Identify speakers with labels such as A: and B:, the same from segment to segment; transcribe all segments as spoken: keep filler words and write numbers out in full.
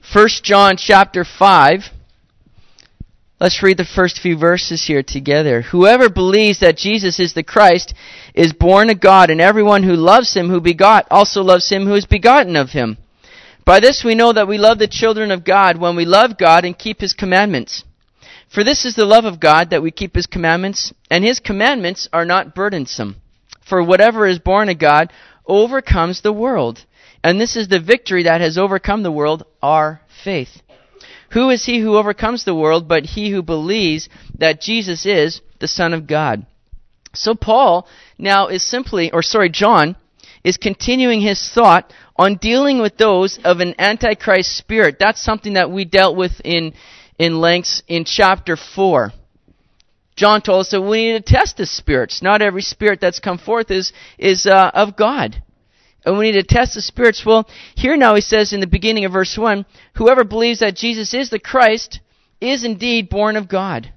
A: First John chapter five. Let's read the first few verses here together. Whoever believes that Jesus is the Christ is born of God, and everyone who loves him who begot also loves him who is begotten of him. By this we know that we love the children of God, when we love God and keep his commandments. For this is the love of God, that we keep his commandments, and his commandments are not burdensome. For whatever is born of God overcomes the world. And this is the victory that has overcome the world, our faith. Who is he who overcomes the world but he who believes that Jesus is the Son of God? So Paul now is simply, or sorry, John is continuing his thought on dealing with those of an antichrist spirit. That's something that we dealt with in, in lengths in chapter four. John told us that we need to test the spirits. Not every spirit that's come forth is, is uh, of God. And we need to test the spirits. Well, here now he says in the beginning of verse one, whoever believes that Jesus is the Christ is indeed born of God.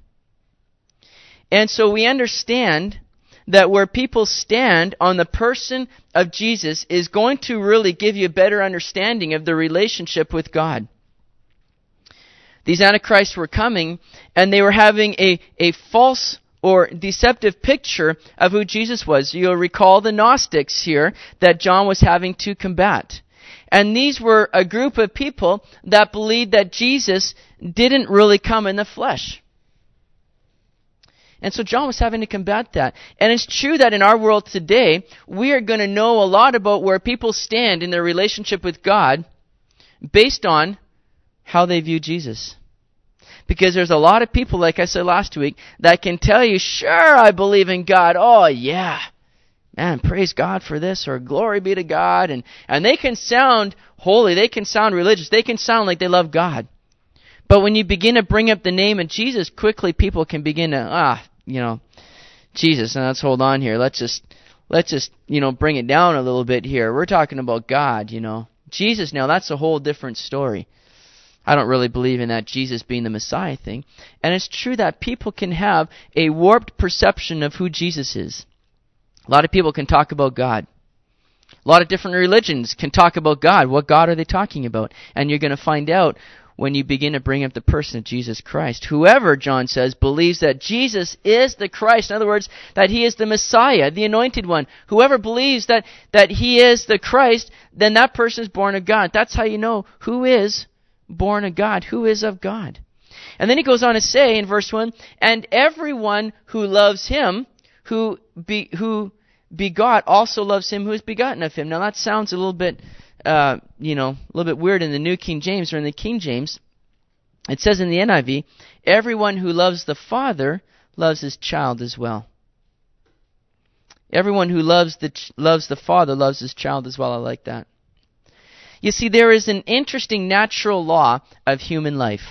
A: And so we understand that where people stand on the person of Jesus is going to really give you a better understanding of the relationship with God. These antichrists were coming, and they were having a, a false or deceptive picture of who Jesus was. You'll recall the Gnostics here that John was having to combat. And these were a group of people that believed that Jesus didn't really come in the flesh. And so John was having to combat that. And it's true that in our world today, we are going to know a lot about where people stand in their relationship with God based on how they view Jesus. Because there's a lot of people, like I said last week, that can tell you, sure, I believe in God. Oh, yeah. Man, praise God for this, or glory be to God. And, and they can sound holy. They can sound religious. They can sound like they love God. But when you begin to bring up the name of Jesus, quickly people can begin to, ah, you know, Jesus, now let's hold on here. Let's just, let's just, you know, bring it down a little bit here. We're talking about God, you know. Jesus, now, that's a whole different story. I don't really believe in that Jesus being the Messiah thing. And it's true that people can have a warped perception of who Jesus is. A lot of people can talk about God. A lot of different religions can talk about God. What God are they talking about? And you're going to find out when you begin to bring up the person of Jesus Christ. Whoever, John says, believes that Jesus is the Christ, in other words, that he is the Messiah, the anointed one. Whoever believes that, that he is the Christ, then that person is born of God. That's how you know who is born of God, who is of God. And then he goes on to say in verse one, and everyone who loves him, who be, who begot, also loves him who is begotten of him. Now that sounds a little bit, uh, you know, a little bit weird in the New King James or in the King James. It says in the N I V, everyone who loves the Father loves his child as well. Everyone who loves the ch- loves the Father loves his child as well. I like that. You see, there is an interesting natural law of human life.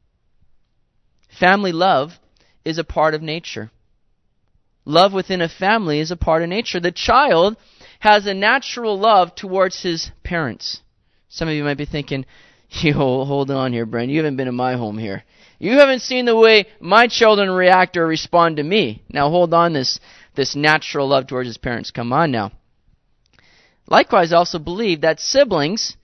A: Family love is a part of nature. Love within a family is a part of nature. The child has a natural love towards his parents. Some of you might be thinking, yo, hold on here, Brent. You haven't been in my home here. You haven't seen the way my children react or respond to me. Now hold on, this, this natural love towards his parents. Come on now. Likewise, I also believe that siblings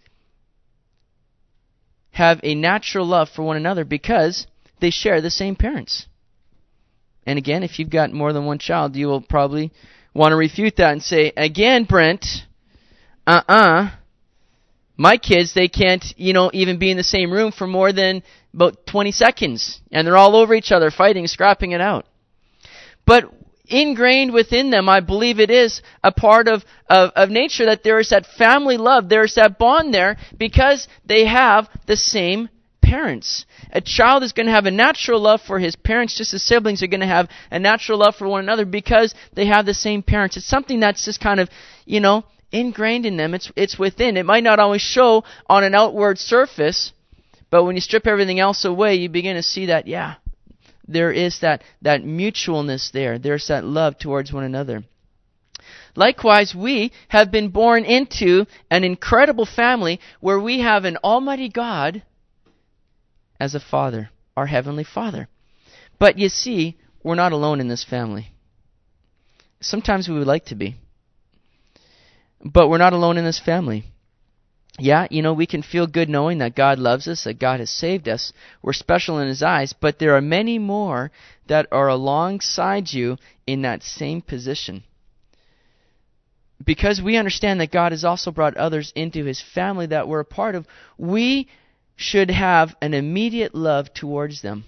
A: have a natural love for one another because they share the same parents. And again, if you've got more than one child, you will probably want to refute that and say, again, Brent, uh-uh, my kids, they can't, you know, even be in the same room for more than about twenty seconds. And they're all over each other, fighting, scrapping it out. But ingrained within them, I believe it is a part of, of, of nature that there is that family love, there is that bond there because they have the same parents. A child is going to have a natural love for his parents just as siblings are going to have a natural love for one another because they have the same parents. It's something that's just kind of, you know, ingrained in them. It's, it's within. It might not always show on an outward surface, but when you strip everything else away, you begin to see that, yeah, there is that, that mutualness there. There's that love towards one another. Likewise, we have been born into an incredible family where we have an almighty God as a Father, our Heavenly Father. But you see, we're not alone in this family. Sometimes we would like to be. But we're not alone in this family. Yeah, you know, we can feel good knowing that God loves us, that God has saved us. We're special in His eyes, but there are many more that are alongside you in that same position. Because we understand that God has also brought others into His family that we're a part of, we should have an immediate love towards them.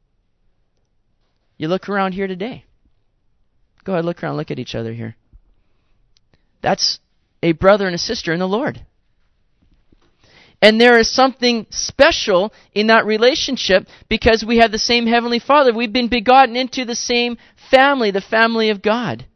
A: You look around here today. Go ahead, look around, look at each other here. That's a brother and a sister in the Lord. And there is something special in that relationship because we have the same Heavenly Father. We've been begotten into the same family, the family of God.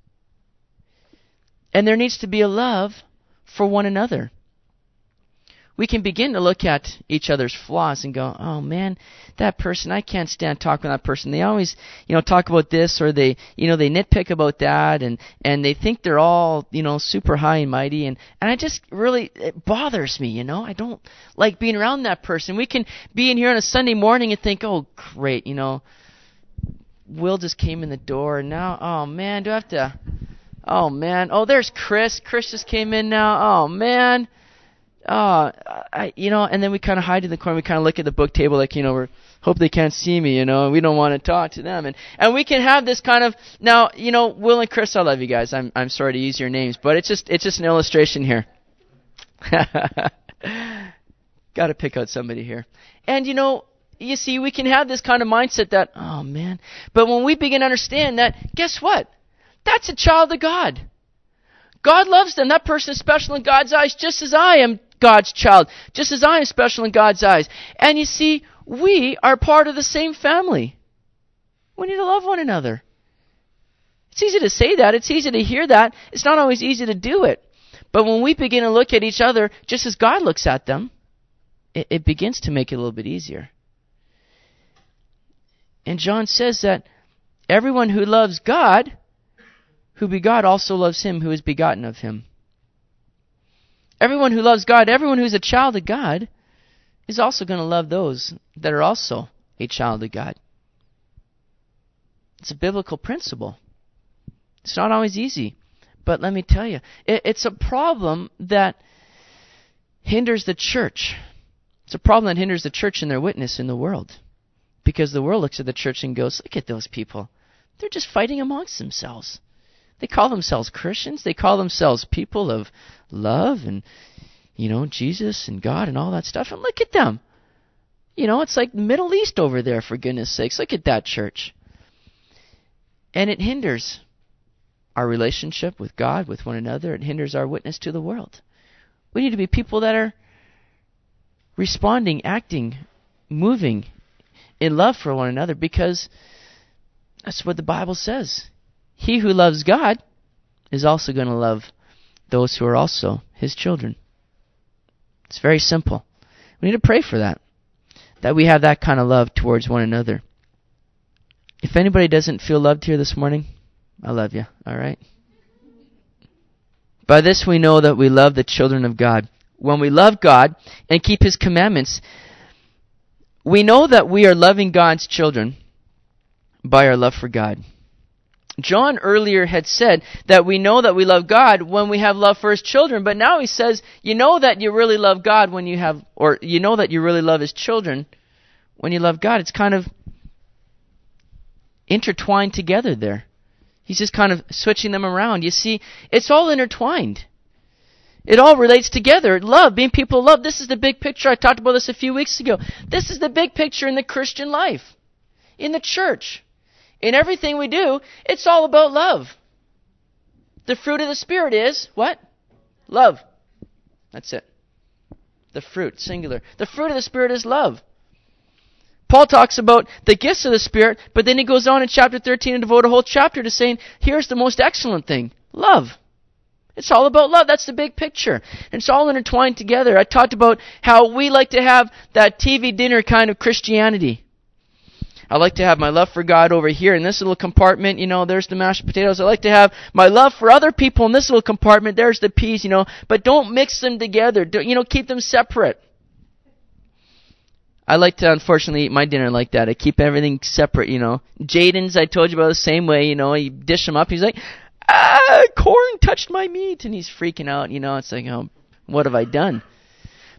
A: And there needs to be a love for one another. We can begin to look at each other's flaws and go, oh man, that person, I can't stand talking with that person. They always, you know, talk about this, or they, you know, they nitpick about that, and, and they think they're all, you know, super high and mighty, and, and I just really, it bothers me, you know. I don't like being around that person. We can be in here on a Sunday morning and think, oh great, you know, Will just came in the door, and now, oh man, do I have to, oh man, oh there's Chris, Chris just came in now, oh man. Oh, I, you know, and then we kind of hide in the corner. We kind of look at the book table like, you know, we hope they can't see me, you know, and we don't want to talk to them. And, and we can have this kind of, now, you know, Will and Chris, I love you guys. I'm I'm sorry to use your names, but it's just it's just an illustration here. Got to pick out somebody here. And, you know, you see, we can have this kind of mindset that, oh, man. But when we begin to understand that, guess what? That's a child of God. God loves them. That person is special in God's eyes just as I am God's child, just as I am special in God's eyes. And you see, we are part of the same family. We need to love one another. It's easy to say that. It's easy to hear that. It's not always easy to do it. But when we begin to look at each other just as God looks at them, it, it begins to make it a little bit easier. And John says that everyone who loves God, who begot, also loves Him who is begotten of Him. Everyone who loves God, everyone who's a child of God, is also going to love those that are also a child of God. It's a biblical principle. It's not always easy. But let me tell you, it, it's a problem that hinders the church. It's a problem that hinders the church in their witness in the world. Because the world looks at the church and goes, look at those people. They're just fighting amongst themselves. They call themselves Christians. They call themselves people of love and, you know, Jesus and God and all that stuff. And look at them. You know, it's like Middle East over there, for goodness sakes. Look at that church. And it hinders our relationship with God, with one another. It hinders our witness to the world. We need to be people that are responding, acting, moving in love for one another, because that's what the Bible says. He who loves God is also going to love those who are also His children. It's very simple. We need to pray for that, that we have that kind of love towards one another. If anybody doesn't feel loved here this morning, I love you, all right? By this we know that we love the children of God. When we love God and keep His commandments, we know that we are loving God's children by our love for God. John earlier had said that we know that we love God when we have love for His children, but now he says, you know that you really love God when you have, or you know that you really love His children when you love God. It's kind of intertwined together there. He's just kind of switching them around. You see, it's all intertwined. It all relates together. Love, being people of love. This is the big picture. I talked about this a few weeks ago. This is the big picture in the Christian life, in the church. In everything we do, it's all about love. The fruit of the Spirit is what? Love. That's it. The fruit, singular. The fruit of the Spirit is love. Paul talks about the gifts of the Spirit, but then he goes on in chapter thirteen and devote a whole chapter to saying, here's the most excellent thing. Love. It's all about love. That's the big picture. And it's all intertwined together. I talked about how we like to have that T V dinner kind of Christianity. I like to have my love for God over here in this little compartment. You know, there's the mashed potatoes. I like to have my love for other people in this little compartment. There's the peas, you know. But don't mix them together. Don't, you know, keep them separate. I like to, unfortunately, eat my dinner like that. I keep everything separate, you know. Jaden's, I told you about, the same way, you know. You dish him up. He's like, ah, corn touched my meat. And he's freaking out, you know. It's like, oh, what have I done?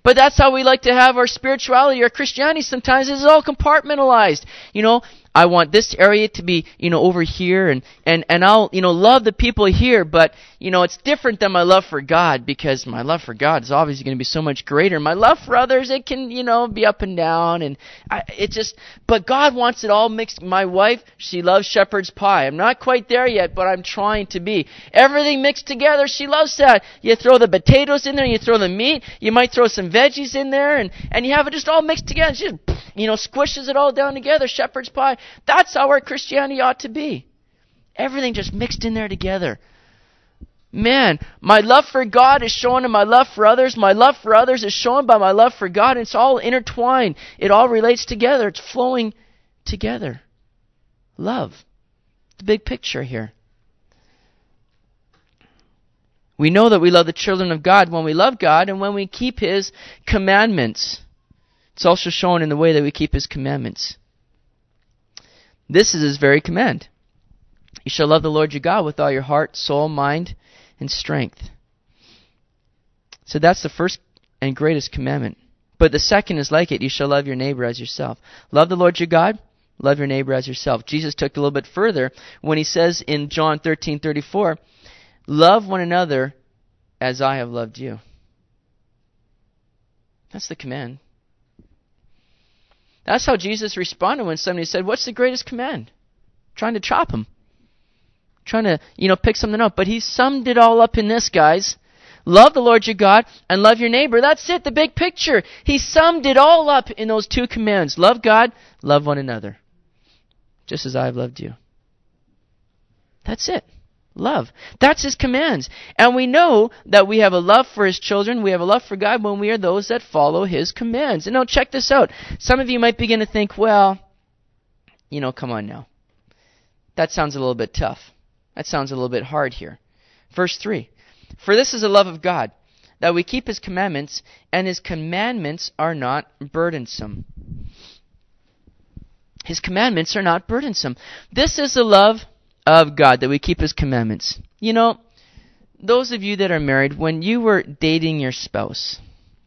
A: But that's how we like to have our spirituality, our Christianity sometimes. It's all compartmentalized. You know, I want this area to be, you know, over here, and, and, and I'll, you know, love the people here, but, you know, it's different than my love for God, because my love for God is obviously going to be so much greater. My love for others, it can, you know, be up and down, and I, it just, but God wants it all mixed. My wife, she loves shepherd's pie. I'm not quite there yet, but I'm trying to be. Everything mixed together, she loves that. You throw the potatoes in there, you throw the meat, you might throw some veggies in there, and, and you have it just all mixed together. She just, you know, squishes it all down together, shepherd's pie. That's how our Christianity ought to be. Everything just mixed in there together. Man, my love for God is shown in my love for others. My love for others is shown by my love for God. It's all intertwined. It all relates together. It's flowing together. Love. The big picture here. We know that we love the children of God when we love God and when we keep His commandments. It's also shown in the way that we keep His commandments. This is His very command. You shall love the Lord your God with all your heart, soul, mind, and strength. So that's the first and greatest commandment. But the second is like it. You shall love your neighbor as yourself. Love the Lord your God. Love your neighbor as yourself. Jesus took it a little bit further when He says in John thirteen thirty-four, love one another as I have loved you. That's the command. That's how Jesus responded when somebody said, what's the greatest command? Trying to chop him. Trying to, you know, pick something up. But He summed it all up in this, guys. Love the Lord your God and love your neighbor. That's it, the big picture. He summed it all up in those two commands. Love God, love one another. Just as I have loved you. That's it. Love. That's His commands. And we know that we have a love for His children. We have a love for God when we are those that follow His commands. And now check this out. Some of you might begin to think, well, you know, come on now. That sounds a little bit tough. That sounds a little bit hard here. Verse three. For this is the love of God, that we keep His commandments, and His commandments are not burdensome. His commandments are not burdensome. This is the love of God, that we keep His commandments. You know, those of you that are married, when you were dating your spouse,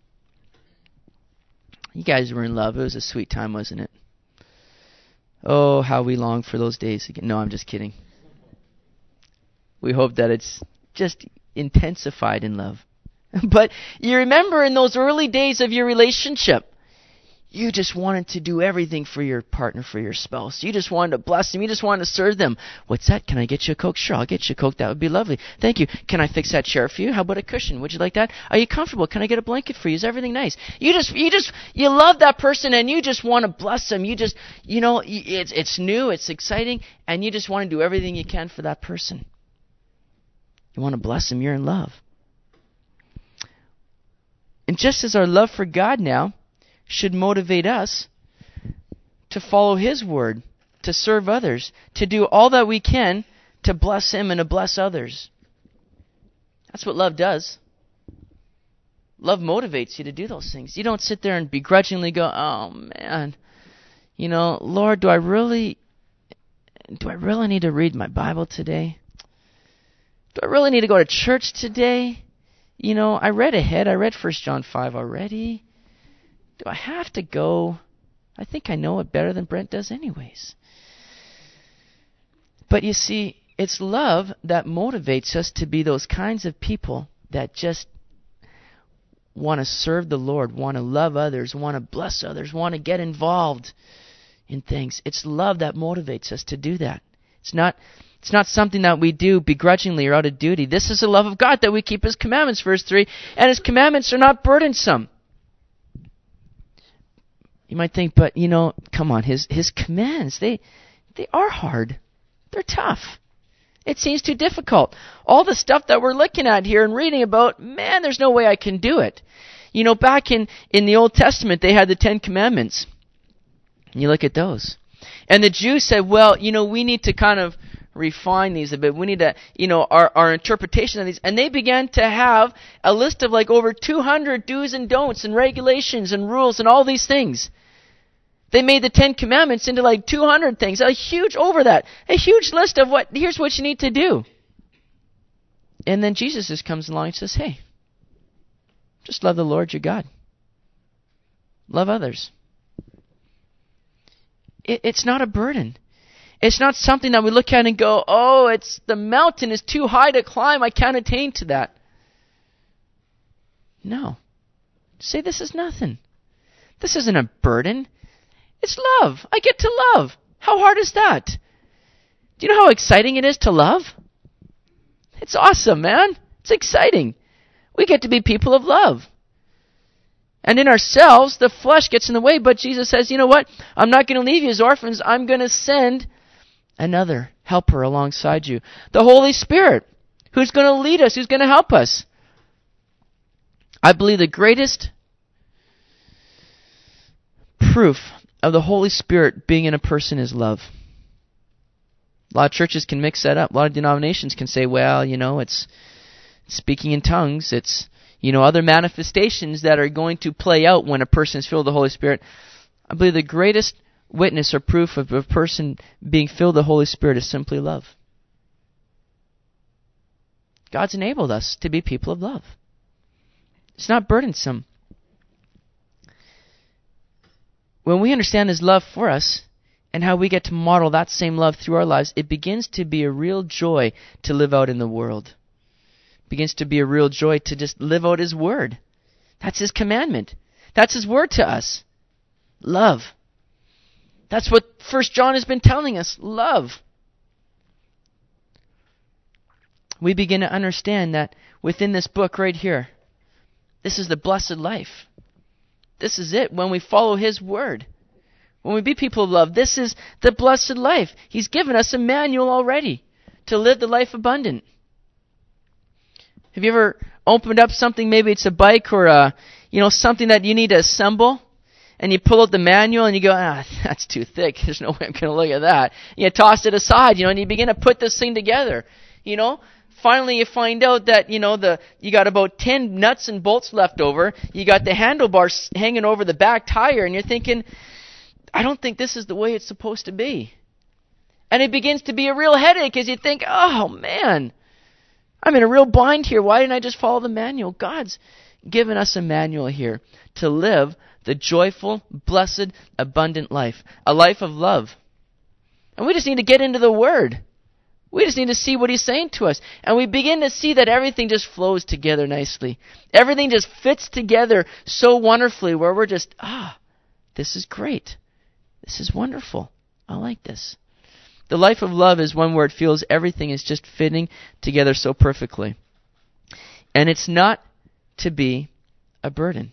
A: you guys were in love. It was a sweet time, wasn't it? Oh, how we long for those days again. No, I'm just kidding. We hope that it's just intensified in love. But you remember in those early days of your relationship, you just wanted to do everything for your partner, for your spouse. You just wanted to bless them. You just wanted to serve them. What's that? Can I get you a Coke? Sure, I'll get you a Coke. That would be lovely. Thank you. Can I fix that chair for you? How about a cushion? Would you like that? Are you comfortable? Can I get a blanket for you? Is everything nice? You just, you just, you love that person and you just want to bless them. You just, you know, it's, it's new, it's exciting, and you just want to do everything you can for that person. You want to bless them. You're in love. And just as our love for God now should motivate us to follow His word, to serve others, to do all that we can to bless Him and to bless others. That's what love does. Love motivates you to do those things. You don't sit there and begrudgingly go, oh man, you know, Lord, do I really, do I really need to read my Bible today? Do I really need to go to church today? You know, I read ahead. I read First John five already. Do I have to go? I think I know it better than Brent does anyways. But you see, it's love that motivates us to be those kinds of people that just want to serve the Lord, want to love others, want to bless others, want to get involved in things. It's love that motivates us to do that. It's not It's not something that we do begrudgingly or out of duty. This is the love of God, that we keep His commandments, verse three, and His commandments are not burdensome. You might think, but, you know, come on, His His commands, they they are hard. They're tough. It seems too difficult. All the stuff that we're looking at here and reading about, man, there's no way I can do it. You know, back in, in the Old Testament, they had the Ten Commandments. And you look at those. And the Jews said, well, you know, we need to kind of refine these a bit. We need to, you know, our, our interpretation of these. And they began to have a list of like over two hundred do's and don'ts and regulations and rules and all these things. They made the Ten Commandments into like two hundred things. A huge, over that, a huge list of what, here's what you need to do. And then Jesus just comes along and says, hey, just love the Lord your God. Love others. It, it's not a burden. It's not something that we look at and go, oh, it's the mountain is too high to climb. I can't attain to that. No. Say this is nothing. This isn't a burden. It's love. I get to love. How hard is that? Do you know how exciting it is to love? It's awesome, man. It's exciting. We get to be people of love. And in ourselves, the flesh gets in the way, but Jesus says, you know what? I'm not going to leave you as orphans. I'm going to send another helper alongside you. The Holy Spirit, who's going to lead us, who's going to help us. I believe the greatest proof of the Holy Spirit being in a person is love. A lot of churches can mix that up. A lot of denominations can say, well, you know, it's speaking in tongues. It's, you know, other manifestations that are going to play out when a person is filled with the Holy Spirit. I believe the greatest witness or proof of a person being filled with the Holy Spirit is simply love. God's enabled us to be people of love. It's not burdensome. When we understand His love for us and how we get to model that same love through our lives, it begins to be a real joy to live out in the world. It begins to be a real joy to just live out His Word. That's His commandment. That's His Word to us. Love. That's what First John has been telling us. Love. We begin to understand that within this book right here, this is the blessed life. This is it. When we follow His Word, when we be people of love, this is the blessed life. He's given us a manual already to live the life abundant. Have you ever opened up something, maybe it's a bike or a, you know, something that you need to assemble, and you pull out the manual and you go, ah, that's too thick. There's no way I'm going to look at that. And you toss it aside, you know, and you begin to put this thing together, you know. Finally, you find out that, you know, the you got about ten nuts and bolts left over. You got the handlebars hanging over the back tire, and you're thinking, I don't think this is the way it's supposed to be. And it begins to be a real headache as you think, oh, man, I'm in a real bind here. Why didn't I just follow the manual? God's given us a manual here to live the joyful, blessed, abundant life, a life of love. And we just need to get into the Word. We just need to see what He's saying to us. And we begin to see that everything just flows together nicely. Everything just fits together so wonderfully where we're just, ah, this is great. This is wonderful. I like this. The life of love is one where it feels everything is just fitting together so perfectly. And it's not to be a burden.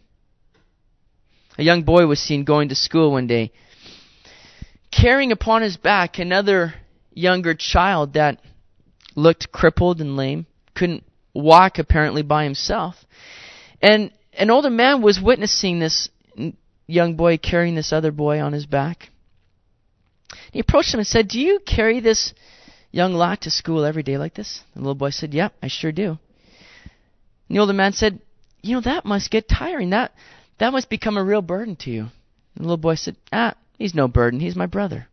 A: A young boy was seen going to school one day, carrying upon his back another younger child that looked crippled and lame, couldn't walk apparently by himself. And an older man was witnessing this young boy carrying this other boy on his back. He approached him and said, do you carry this young lad to school every day like this? And the little boy said, yep, I sure do. And the older man said, you know, that must get tiring. That, that must become a real burden to you. And the little boy said, ah, he's no burden. He's my brother.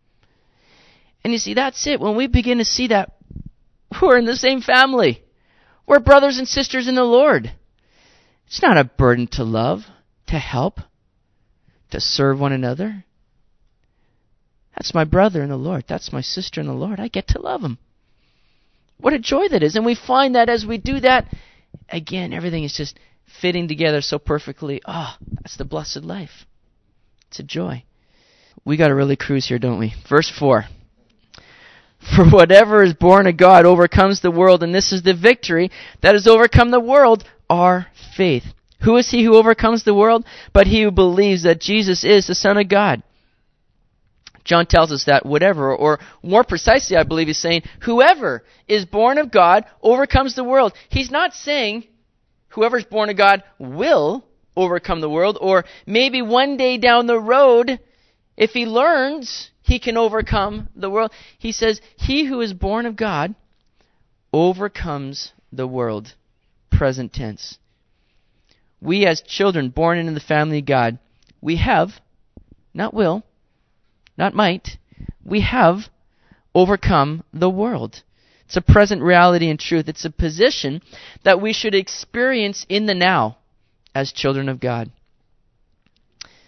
A: And you see, that's it. When we begin to see that, we're in the same family. We're brothers and sisters in the Lord. It's not a burden to love, to help, to serve one another. That's my brother in the Lord. That's my sister in the Lord. I get to love them. What a joy that is. And we find that as we do that, again, everything is just fitting together so perfectly. Ah, oh, that's the blessed life. It's a joy. We got to really cruise here, don't we? Verse four. For whatever is born of God overcomes the world, and this is the victory that has overcome the world, our faith. Who is he who overcomes the world? But he who believes that Jesus is the Son of God. John tells us that whatever, or more precisely, I believe he's saying, whoever is born of God overcomes the world. He's not saying whoever is born of God will overcome the world, or maybe one day down the road, if he learns, he can overcome the world. He says, he who is born of God overcomes the world. Present tense. We as children born into the family of God, we have, not will, not might, we have overcome the world. It's a present reality and truth. It's a position that we should experience in the now as children of God.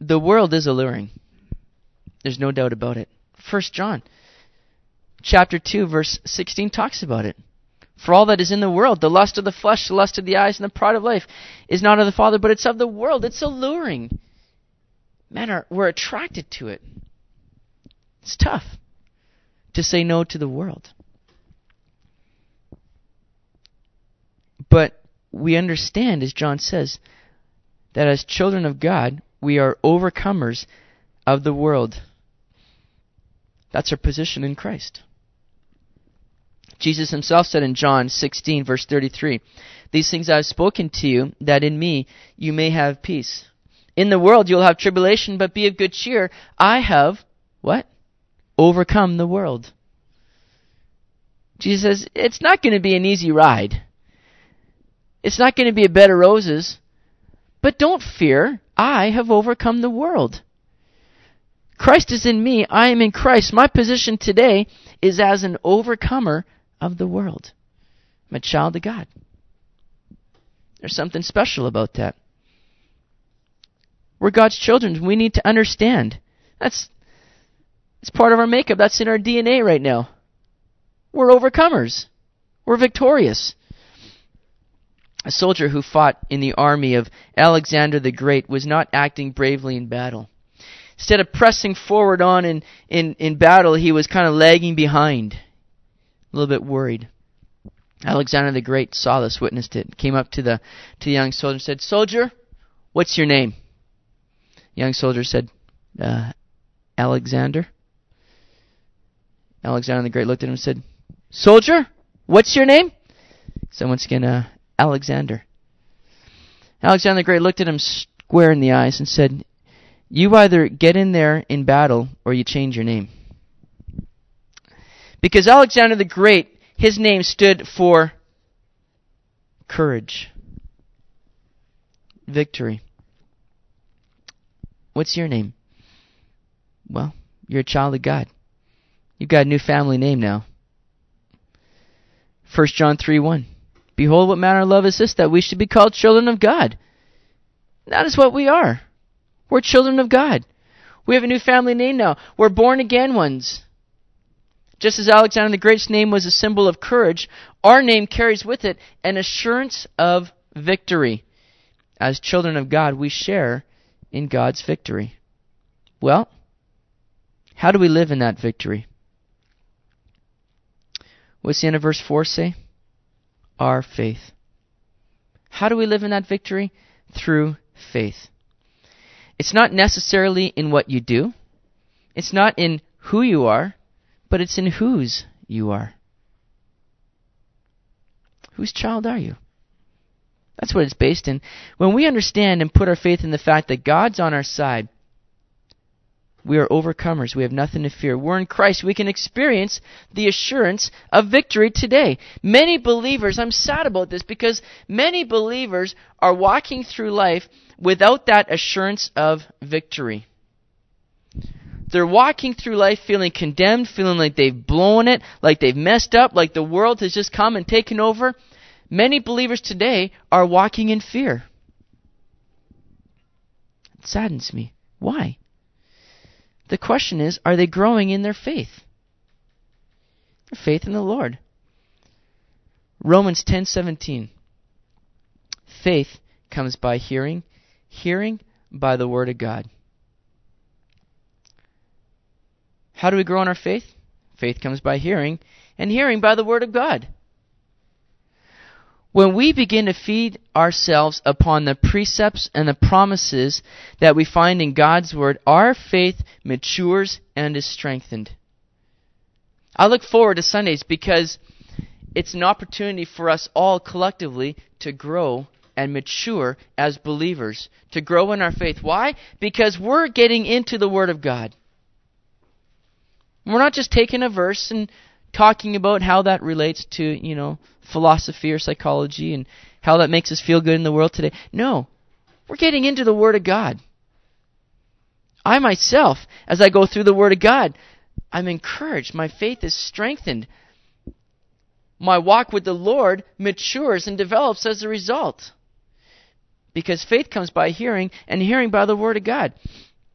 A: the world is alluring. There's no doubt about it. First John chapter two, verse sixteen talks about it. For all that is in the world, the lust of the flesh, the lust of the eyes, and the pride of life, is not of the Father, but it's of the world. It's alluring. Men are, we're attracted to it. It's tough to say no to the world. But we understand, as John says, that as children of God, we are overcomers of the world. That's our position in Christ. Jesus himself said in John sixteen, verse thirty-three, "These things I have spoken to you, that in me you may have peace. In the world you'll have tribulation, but be of good cheer. I have," what? "Overcome the world." Jesus says, it's not going to be an easy ride. It's not going to be a bed of roses. But don't fear. I have overcome the world. Christ is in me. I am in Christ. My position today is as an overcomer of the world. I'm a child of God. There's something special about that. We're God's children. We need to understand. That's it's part of our makeup. That's in our D N A right now. We're overcomers. We're victorious. A soldier who fought in the army of Alexander the Great was not acting bravely in battle. Instead of pressing forward on in, in, in battle, he was kind of lagging behind. A little bit worried. Alexander the Great saw this, witnessed it, came up to the to the young soldier and said, "Soldier, what's your name?" The young soldier said, uh, Alexander. Alexander the Great looked at him and said, "Soldier, what's your name?" So once again, uh, Alexander. Alexander the Great looked at him square in the eyes and said, "You either get in there in battle or you change your name." Because Alexander the Great, his name stood for courage, victory. What's your name? Well, you're a child of God. You've got a new family name now. First John three one. "Behold, what manner of love is this, that we should be called children of God." That is what we are. We're children of God. We have a new family name now. We're born again ones. Just as Alexander the Great's name was a symbol of courage, our name carries with it an assurance of victory. As children of God, we share in God's victory. Well, how do we live in that victory? What's the end of verse four say? Our faith. How do we live in that victory? Through faith. It's not necessarily in what you do. It's not in who you are, but it's in whose you are. Whose child are you? That's what it's based in. When we understand and put our faith in the fact that God's on our side, we are overcomers. We have nothing to fear. We're in Christ. We can experience the assurance of victory today. Many believers, I'm sad about this because many believers are walking through life without that assurance of victory. They're walking through life feeling condemned, feeling like they've blown it, like they've messed up, like the world has just come and taken over. Many believers today are walking in fear. It saddens me. Why? The question is, are they growing in their faith? Their faith in the Lord. Romans ten seventeen. Faith comes by hearing, hearing by the Word of God. How do we grow in our faith? Faith comes by hearing, and hearing by the Word of God. When we begin to feed ourselves upon the precepts and the promises that we find in God's Word, our faith matures and is strengthened. I look forward to Sundays because it's an opportunity for us all collectively to grow and mature as believers, to grow in our faith. Why? Because we're getting into the Word of God. We're not just taking a verse and talking about how that relates to, you know, philosophy or psychology and how that makes us feel good in the world today. No, we're getting into the Word of God. I myself, as I go through the Word of God, I'm encouraged. My faith is strengthened. My walk with the Lord matures and develops as a result. Because faith comes by hearing, and hearing by the Word of God.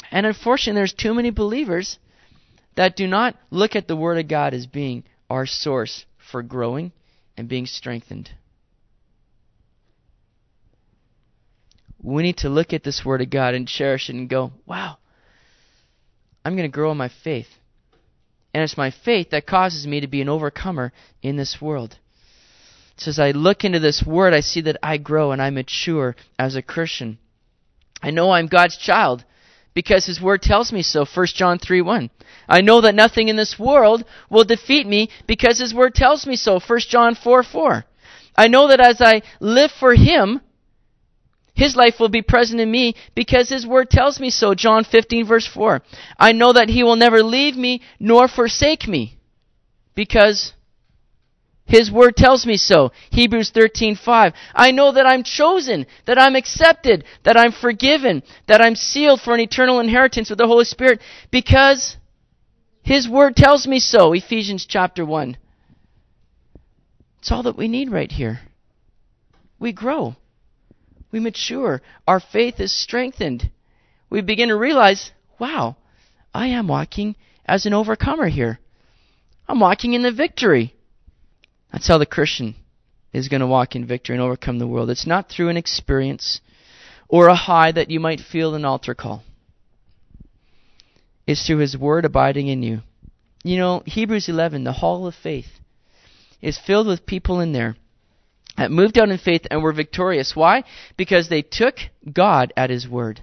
A: And unfortunately, there's too many believers that do not look at the Word of God as being our source for growing and being strengthened. We need to look at this Word of God and cherish it and go, wow, I'm going to grow in my faith. And it's my faith that causes me to be an overcomer in this world. So as I look into this Word, I see that I grow and I mature as a Christian. I know I'm God's child because His Word tells me so. First John three one. I know that nothing in this world will defeat me because His Word tells me so. First John four four. I know that as I live for Him, His life will be present in me because His Word tells me so. John fifteen verse four. I know that He will never leave me nor forsake me because His Word tells me so. Hebrews thirteen five. I know that I'm chosen, that I'm accepted, that I'm forgiven, that I'm sealed for an eternal inheritance with the Holy Spirit because His Word tells me so. Ephesians chapter one. It's all that we need right here. We grow. We mature. Our faith is strengthened. We begin to realize, wow, I am walking as an overcomer here. I'm walking in the victory. That's how the Christian is going to walk in victory and overcome the world. It's not through an experience or a high that you might feel an altar call. It's through His Word abiding in you. You know, Hebrews eleven, the hall of faith, is filled with people in there that moved out in faith and were victorious. Why? Because they took God at His Word.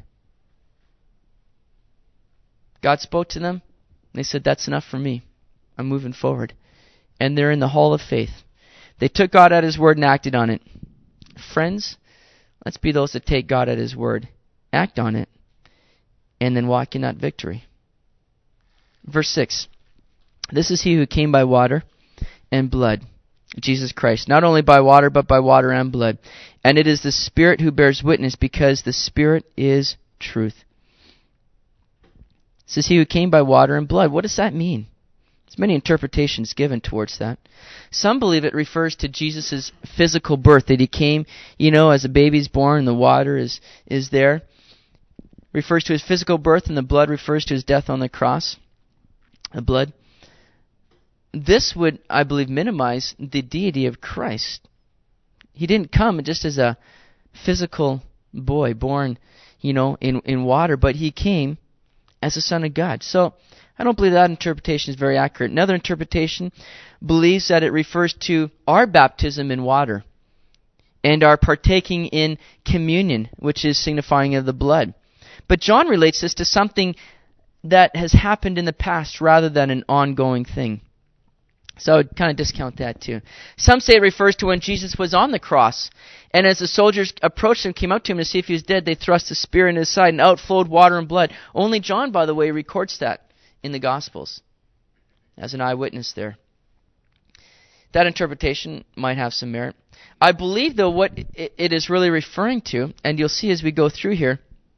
A: God spoke to them. And they said, that's enough for me. I'm moving forward. And they're in the hall of faith. They took God at His Word and acted on it. Friends, let's be those that take God at His Word, act on it, and then walk in that victory. Verse six. This is He who came by water and blood, Jesus Christ, not only by water, but by water and blood. And it is the Spirit who bears witness, because the Spirit is truth. This is He who came by water and blood. What does that mean? There's many interpretations given towards that. Some believe it refers to Jesus' physical birth, that He came, you know, as a baby's born, and the water is, is there. Refers to His physical birth, and the blood refers to His death on the cross. The blood. This would, I believe, minimize the deity of Christ. He didn't come just as a physical boy born, you know, in, in water, but He came as the Son of God. So, I don't believe that interpretation is very accurate. Another interpretation believes that it refers to our baptism in water and our partaking in communion, which is signifying of the blood. But John relates this to something that has happened in the past rather than an ongoing thing. So I would kind of discount that too. Some say it refers to when Jesus was on the cross, and as the soldiers approached Him, came up to Him to see if He was dead, they thrust the spear in His side, and out flowed water and blood. Only John, by the way, records that in the Gospels as an eyewitness there. That interpretation might have some merit. I believe, though, what it is really referring to, and you'll see as we go through here,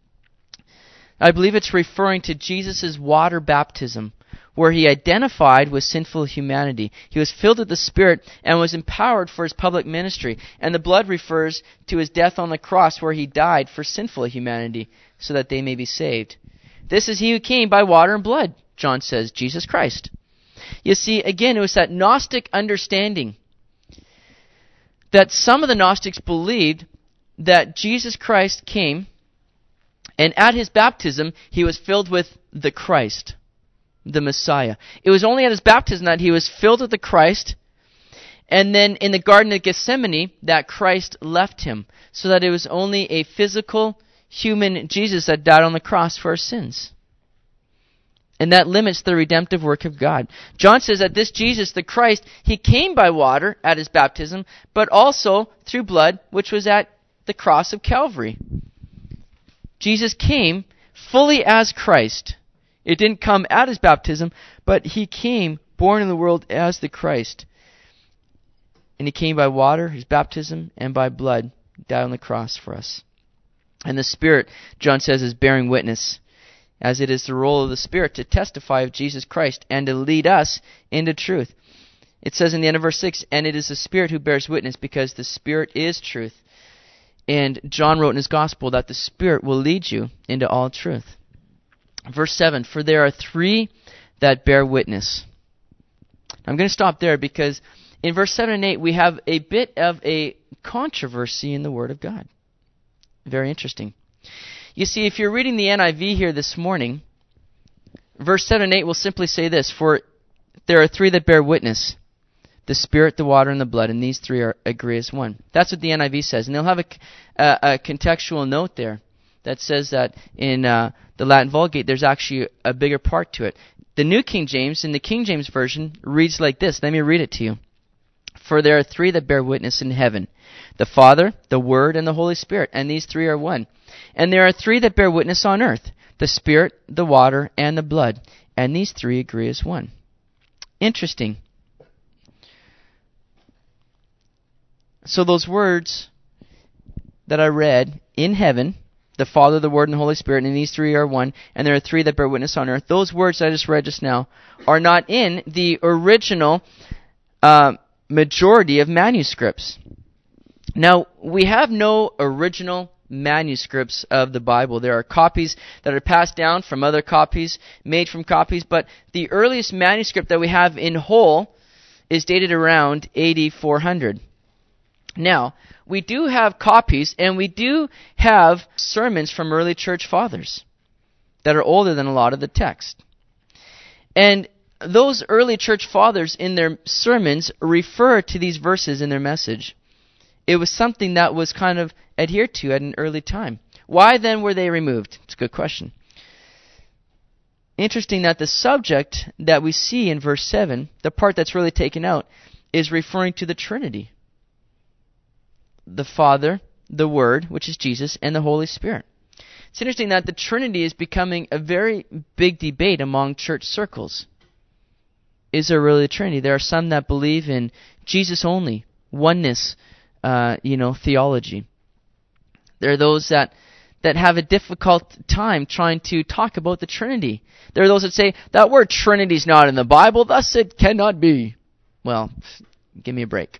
A: I believe it's referring to Jesus' water baptism, where He identified with sinful humanity. He was filled with the Spirit and was empowered for His public ministry. And the blood refers to His death on the cross, where He died for sinful humanity so that they may be saved. This is He who came by water and blood, John says, Jesus Christ. You see, again, it was that Gnostic understanding that some of the Gnostics believed that Jesus Christ came, and at His baptism, He was filled with the Christ, the Messiah. It was only at His baptism that He was filled with the Christ, and then in the Garden of Gethsemane, that Christ left Him, so that it was only a physical, human Jesus that died on the cross for our sins. And that limits the redemptive work of God. John says that this Jesus, the Christ, He came by water at His baptism, but also through blood, which was at the cross of Calvary. Jesus came fully as Christ. It didn't come at His baptism, but He came born in the world as the Christ. And He came by water, His baptism, and by blood, died on the cross for us. And the Spirit, John says, is bearing witness, as it is the role of the Spirit to testify of Jesus Christ and to lead us into truth. It says in the end of verse six, and it is the Spirit who bears witness, because the Spirit is truth. And John wrote in his Gospel that the Spirit will lead you into all truth. Verse seven, for there are three that bear witness. I'm going to stop there because in verse seven and eight we have a bit of a controversy in the Word of God. Very interesting. You see, if you're reading the N I V here this morning, verse seven and eight will simply say this, for there are three that bear witness, the Spirit, the water, and the blood, and these three are agree as one. That's what the N I V says. And they'll have a, a, a contextual note there that says that in uh, the Latin Vulgate there's actually a bigger part to it. The New King James, in the King James Version, reads like this. Let me read it to you. For there are three that bear witness in heaven, the Father, the Word, and the Holy Spirit, and these three are one. And there are three that bear witness on earth, the Spirit, the water, and the blood, and these three agree as one. Interesting. So those words that I read, in heaven, the Father, the Word, and the Holy Spirit, and these three are one, and there are three that bear witness on earth, those words I just read just now are not in the original uh, majority of manuscripts. Now, we have no original manuscripts of the Bible. There are copies that are passed down from other copies, made from copies, but the earliest manuscript that we have in whole is dated around A D four hundred. Now, we do have copies, and we do have sermons from early church fathers that are older than a lot of the text. And those early church fathers in their sermons refer to these verses in their message. It was something that was kind of adhered to at an early time. Why then were they removed? It's a good question. Interesting that the subject that we see in verse seven, the part that's really taken out, is referring to the Trinity. The Father, the Word, which is Jesus, and the Holy Spirit. It's interesting that the Trinity is becoming a very big debate among church circles. Is there really a Trinity? There are some that believe in Jesus only, oneness, uh, you know, theology. There are those that, that have a difficult time trying to talk about the Trinity. There are those that say, that word Trinity is not in the Bible, thus it cannot be. Well, give me a break.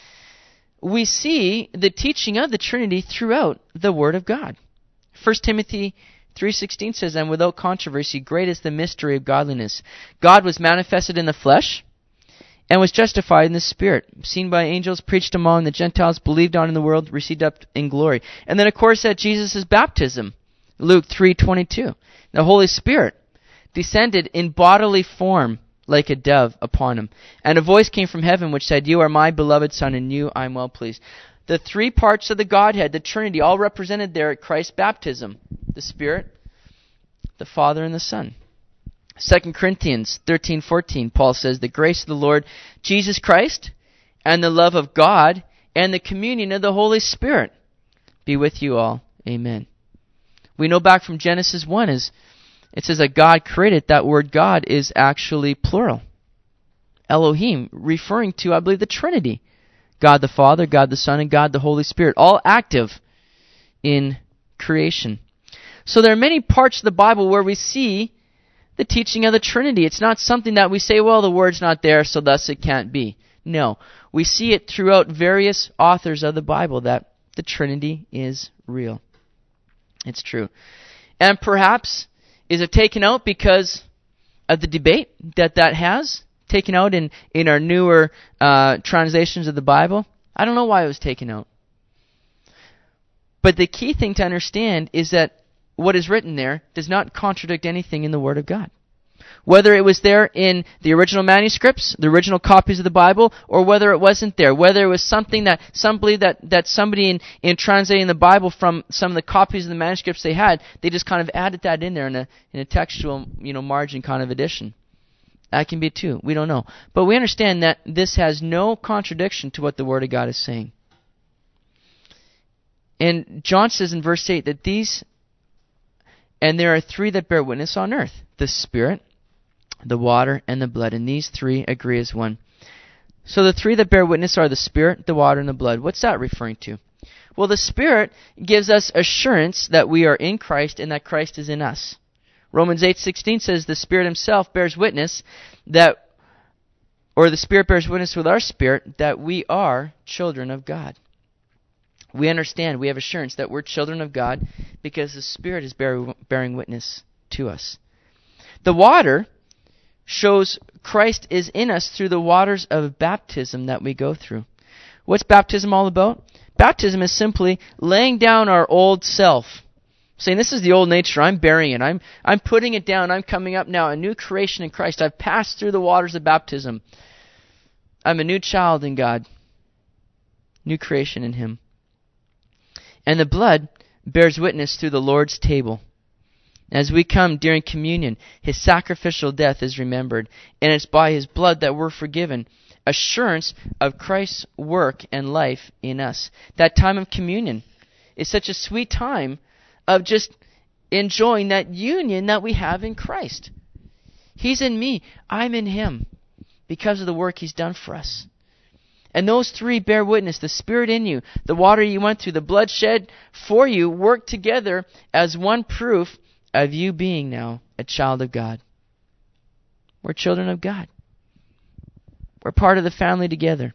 A: We see the teaching of the Trinity throughout the Word of God. First Timothy three sixteen says, and without controversy, great is the mystery of godliness. God was manifested in the flesh and was justified in the Spirit, seen by angels, preached among the Gentiles, believed on in the world, received up in glory. And then, of course, at Jesus' baptism, Luke three twenty-two, the Holy Spirit descended in bodily form like a dove upon him. And a voice came from heaven which said, you are my beloved Son, and you I am well pleased. The three parts of the Godhead, the Trinity, all represented there at Christ's baptism. The Spirit, the Father, and the Son. Second Corinthians thirteen fourteen, Paul says, the grace of the Lord Jesus Christ, and the love of God, and the communion of the Holy Spirit be with you all. Amen. We know back from Genesis one, is it says that God created. That word God is actually plural. Elohim, referring to, I believe, the Trinity. God the Father, God the Son, and God the Holy Spirit, all active in creation. So there are many parts of the Bible where we see the teaching of the Trinity. It's not something that we say, well, the word's not there, so thus it can't be. No, we see it throughout various authors of the Bible that the Trinity is real. It's true. And perhaps, is it taken out because of the debate that that has? Taken out in, in our newer uh, translations of the Bible? I don't know why it was taken out. But the key thing to understand is that what is written there does not contradict anything in the Word of God. Whether it was there in the original manuscripts, the original copies of the Bible, or whether it wasn't there, whether it was something that some believe that, that somebody in, in translating the Bible from some of the copies of the manuscripts they had, they just kind of added that in there in a in a textual, you know, margin kind of addition. That can be too. We don't know. But we understand that this has no contradiction to what the Word of God is saying. And John says in verse eight that these, and there are three that bear witness on earth, the Spirit, the water, and the blood, and these three agree as one. So the three that bear witness are the Spirit, the water, and the blood. What's that referring to? Well, the Spirit gives us assurance that we are in Christ and that Christ is in us. Romans eight sixteen says the Spirit himself bears witness that, or the Spirit bears witness with our spirit that we are children of God. We understand, we have assurance that we're children of God because the Spirit is bear, bearing witness to us. The water shows Christ is in us through the waters of baptism that we go through. What's baptism all about? Baptism is simply laying down our old self. Saying, this is the old nature, I'm burying it. I'm, I'm putting it down. I'm coming up now, a new creation in Christ. I've passed through the waters of baptism. I'm a new child in God. New creation in Him. And the blood bears witness through the Lord's table. As we come during communion, His sacrificial death is remembered, and it's by His blood that we're forgiven. Assurance of Christ's work and life in us. That time of communion is such a sweet time of just enjoying that union that we have in Christ. He's in me, I'm in Him, because of the work He's done for us. And those three bear witness, the Spirit in you, the water you went through, the blood shed for you, work together as one proof of you being now a child of God. We're children of God. We're part of the family together.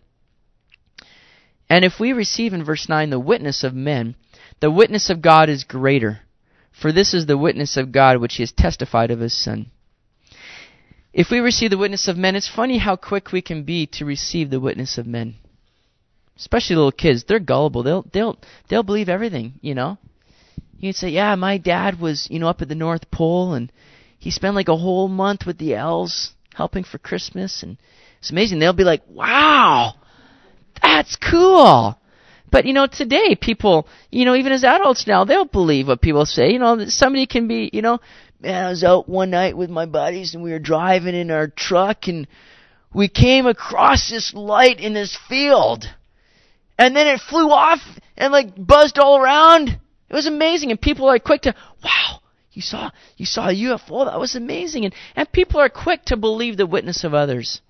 A: And if we receive in verse nine the witness of men, the witness of God is greater, for this is the witness of God which He has testified of His Son. If we receive the witness of men, it's funny how quick we can be to receive the witness of men. Especially little kids, they're gullible. They'll they'll they'll believe everything, you know. You'd say, yeah, my dad was, you know, up at the North Pole, and he spent like a whole month with the elves helping for Christmas, and it's amazing. They'll be like, wow, that's cool. But, you know, today, people, you know, even as adults now, they'll believe what people say. You know, somebody can be, you know, man, I was out one night with my buddies, and we were driving in our truck, and we came across this light in this field. And then it flew off and, like, buzzed all around. It was amazing. And people are quick to, wow, you saw you saw a U F O. That was amazing. And, and people are quick to believe the witness of others.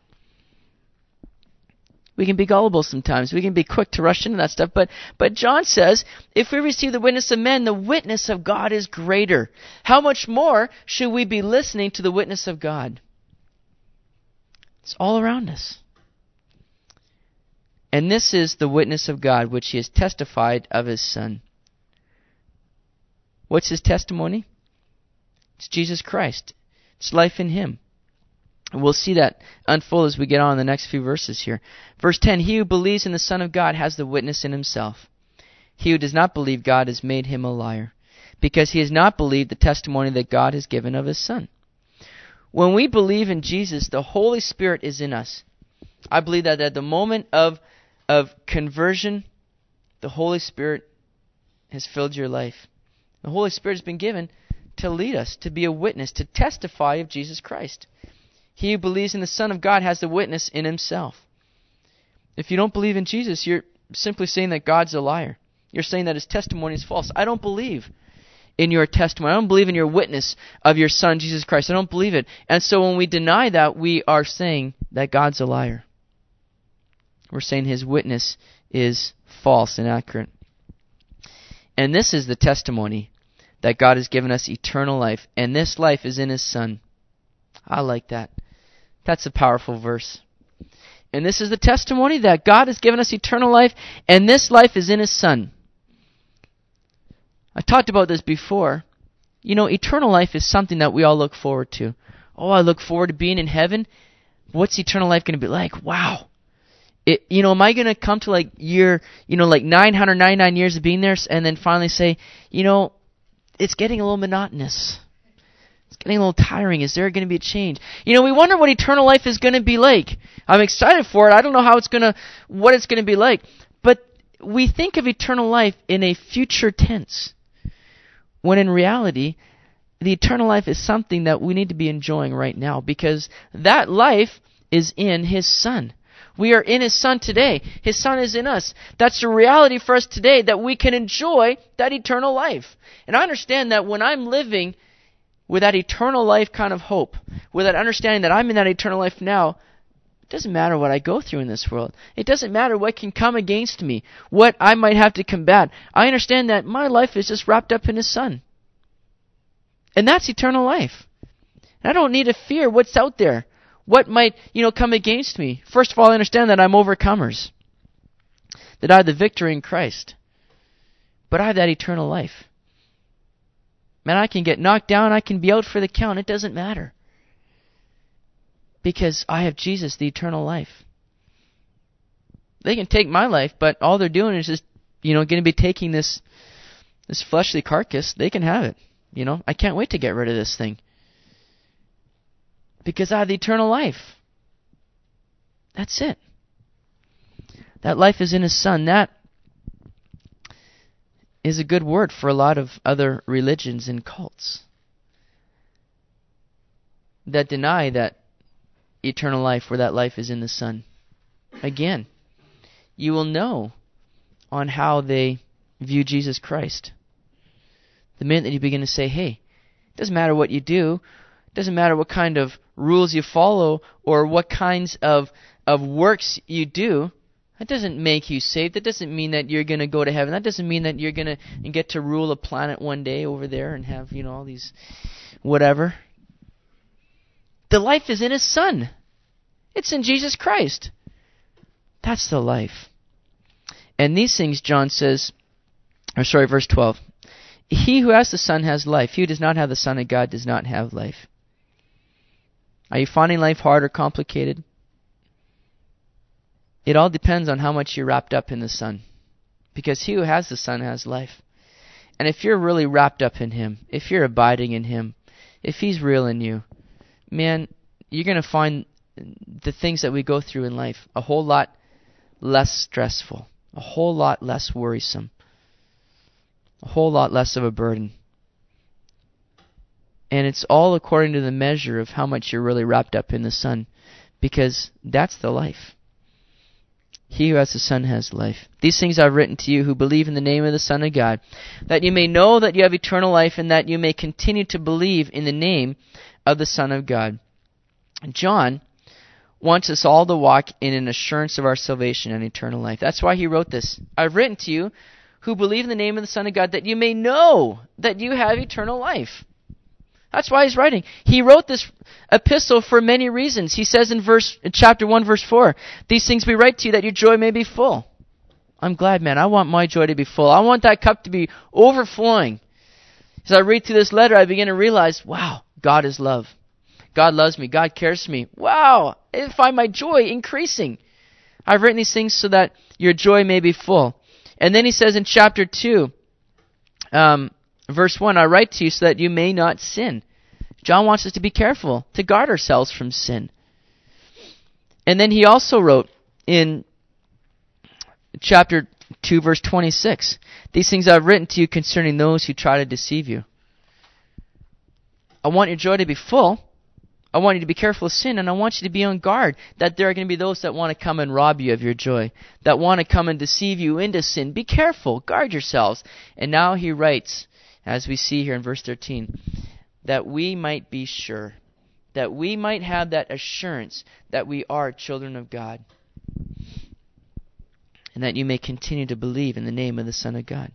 A: We can be gullible sometimes. We can be quick to rush into that stuff. But but John says, if we receive the witness of men, the witness of God is greater. How much more should we be listening to the witness of God? It's all around us. And this is the witness of God, which He has testified of His Son. What's His testimony? It's Jesus Christ. It's life in Him. And we'll see that unfold as we get on in the next few verses here. Verse ten, he who believes in the Son of God has the witness in himself. He who does not believe God has made him a liar, because he has not believed the testimony that God has given of His Son. When we believe in Jesus, the Holy Spirit is in us. I believe that at the moment of, of conversion, the Holy Spirit has filled your life. The Holy Spirit has been given to lead us, to be a witness, to testify of Jesus Christ. He who believes in the Son of God has the witness in himself. If you don't believe in Jesus, you're simply saying that God's a liar. You're saying that His testimony is false. I don't believe in your testimony. I don't believe in your witness of your Son, Jesus Christ. I don't believe it. And so when we deny that, we are saying that God's a liar. We're saying His witness is false and inaccurate. And this is the testimony that God has given us eternal life. And this life is in His Son. I like that. That's a powerful verse. And this is the testimony that God has given us eternal life, and this life is in His Son. I talked about this before. You know, eternal life is something that we all look forward to. Oh, I look forward to being in heaven. What's eternal life going to be like? Wow. It, you know, am I going to come to like year, you know, like nine hundred ninety-nine years of being there and then finally say, you know, it's getting a little monotonous. It's getting a little tiring. Is there going to be a change? You know, we wonder what eternal life is going to be like. I'm excited for it. I don't know how it's going to, what it's going to be like. But we think of eternal life in a future tense, when in reality, the eternal life is something that we need to be enjoying right now, because that life is in His Son. We are in His Son today. His Son is in us. That's a reality for us today, that we can enjoy that eternal life. And I understand that when I'm living with that eternal life kind of hope, with that understanding that I'm in that eternal life now, it doesn't matter what I go through in this world. It doesn't matter what can come against me, what I might have to combat. I understand that my life is just wrapped up in His Son. And that's eternal life. And I don't need to fear what's out there, what might, you know, come against me. First of all, I understand that I'm overcomers, that I have the victory in Christ. But I have that eternal life. Man, I can get knocked down, I can be out for the count, it doesn't matter. Because I have Jesus, the eternal life. They can take my life, but all they're doing is just, you know, going to be taking this this fleshly carcass. They can have it. You know, I can't wait to get rid of this thing. Because I have the eternal life. That's it. That life is in His Son. That is a good word for a lot of other religions and cults that deny that eternal life, where that life is in the Son. Again, you will know on how they view Jesus Christ. The minute that you begin to say, hey, it doesn't matter what you do, it doesn't matter what kind of rules you follow or what kinds of, of works you do, that doesn't make you saved. That doesn't mean that you're going to go to heaven. That doesn't mean that you're going to get to rule a planet one day over there and have, you know, all these whatever. The life is in His Son. It's in Jesus Christ. That's the life. And these things, John says, or sorry, verse twelve. He who has the Son has life. He who does not have the Son of God does not have life. Are you finding life hard or complicated? It all depends on how much you're wrapped up in the Son. Because he who has the Son has life. And if you're really wrapped up in Him, if you're abiding in Him, if He's real in you, man, you're going to find the things that we go through in life a whole lot less stressful, a whole lot less worrisome, a whole lot less of a burden. And it's all according to the measure of how much you're really wrapped up in the Son, because that's the life. He who has the Son has life. These things I've written to you who believe in the name of the Son of God, that you may know that you have eternal life, and that you may continue to believe in the name of the Son of God. John wants us all to walk in an assurance of our salvation and eternal life. That's why he wrote this. I've written to you who believe in the name of the Son of God, that you may know that you have eternal life. That's why he's writing. He wrote this epistle for many reasons. He says in verse, in chapter one, verse four, these things we write to you that your joy may be full. I'm glad, man. I want my joy to be full. I want that cup to be overflowing. As I read through this letter, I begin to realize, wow, God is love. God loves me. God cares for me. Wow, I find my joy increasing. I've written these things so that your joy may be full. And then he says in chapter two, um, verse one, I write to you so that you may not sin. John wants us to be careful, to guard ourselves from sin. And then he also wrote in chapter two, verse twenty-six, these things I've written to you concerning those who try to deceive you. I want your joy to be full. I want you to be careful of sin, and I want you to be on guard that there are going to be those that want to come and rob you of your joy, that want to come and deceive you into sin. Be careful. Guard yourselves. And now he writes, as we see here in verse thirteen, that we might be sure, that we might have that assurance that we are children of God, and that you may continue to believe in the name of the Son of God.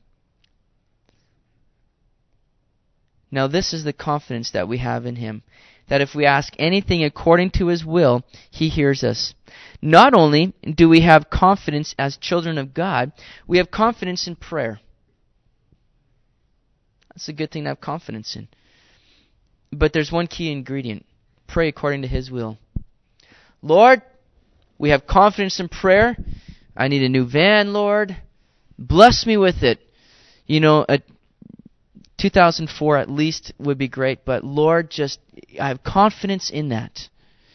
A: Now this is the confidence that we have in Him, that if we ask anything according to His will, He hears us. Not only do we have confidence as children of God, we have confidence in prayer. That's a good thing to have confidence in. But there's one key ingredient. Pray according to His will. Lord, we have confidence in prayer. I need a new van, Lord. Bless me with it. You know, a two thousand four at least would be great, but Lord, just, I have confidence in that.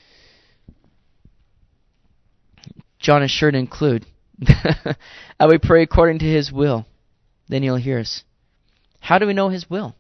A: John is sure to include, and we pray according to His will, then He'll hear us. How do we know His will?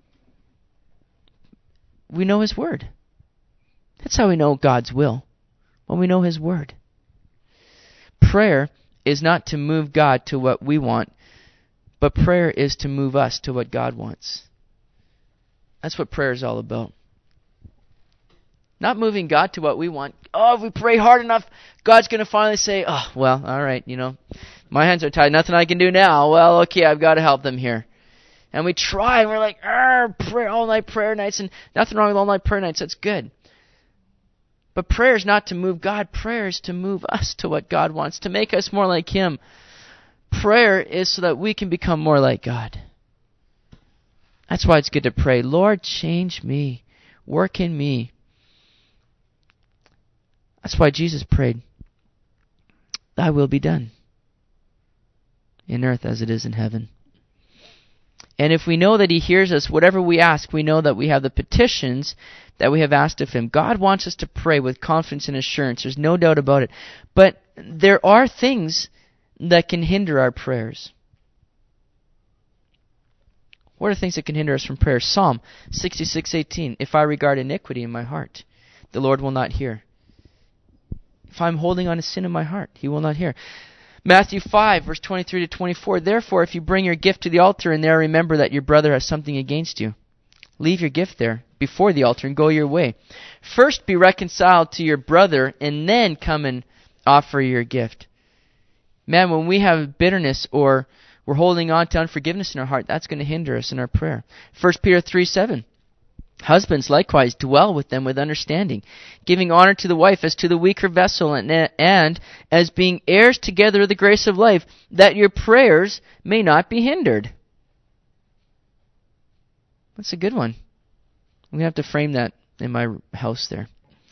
A: We know His Word. That's how we know God's will, when we know His Word. Prayer is not to move God to what we want, but prayer is to move us to what God wants. That's what prayer is all about. Not moving God to what we want. Oh, if we pray hard enough, God's going to finally say, oh, well, all right, you know, my hands are tied. Nothing I can do now. Well, okay, I've got to help them here. And we try, and we're like, pray all-night prayer nights, and nothing wrong with all-night prayer nights. That's good. But prayer is not to move God. Prayer is to move us to what God wants, to make us more like Him. Prayer is so that we can become more like God. That's why it's good to pray, Lord, change me. Work in me. That's why Jesus prayed, "Thy will be done in earth as it is in heaven." And if we know that He hears us, whatever we ask, we know that we have the petitions that we have asked of Him. God wants us to pray with confidence and assurance. There's no doubt about it. But there are things that can hinder our prayers. What are things that can hinder us from prayer? Psalm sixty-six eighteen. If I regard iniquity in my heart, the Lord will not hear. If I'm holding on to sin in my heart, He will not hear. Matthew five, verse twenty-three to twenty-four. Therefore, if you bring your gift to the altar and there remember that your brother has something against you, leave your gift there before the altar and go your way. First be reconciled to your brother and then come and offer your gift. Man, when we have bitterness or we're holding on to unforgiveness in our heart, that's going to hinder us in our prayer. First Peter three seven. Husbands, likewise, dwell with them with understanding, giving honor to the wife as to the weaker vessel, and, and as being heirs together of the grace of life, that your prayers may not be hindered. That's a good one. I'm going to have to frame that in my house there.